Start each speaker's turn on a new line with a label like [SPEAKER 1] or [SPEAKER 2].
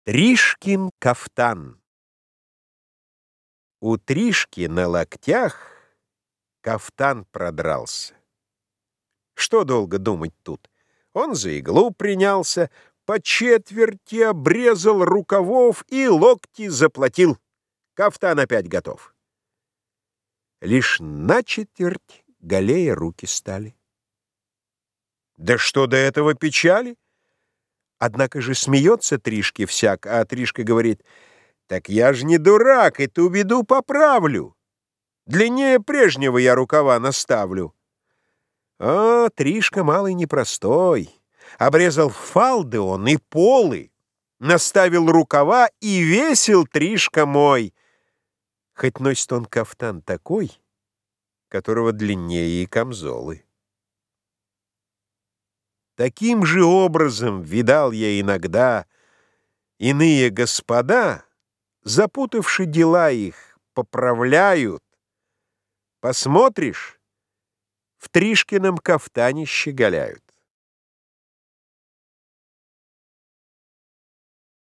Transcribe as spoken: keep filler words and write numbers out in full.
[SPEAKER 1] Тришкин кафтан. У Тришки на локтях кафтан продрался. Что долго думать тут? Он за иглу принялся, по четверти обрезал рукавов и локти заплатил. Кафтан опять готов. Лишь на четверть голее руки стали. Да что до этого печали? Однако же смеется Тришке всяк, а Тришка говорит: «Так я ж не дурак, эту беду поправлю. Длиннее прежнего я рукава наставлю». О, Тришка малый непростой. Обрезал фалды он и полы, наставил рукава, и весел Тришка мой. Хоть носит он кафтан такой, которого длиннее и камзолы. Таким же образом видал я иногда иные господа, запутавши дела их, поправляют. Посмотришь, в Тришкином кафтане щеголяют.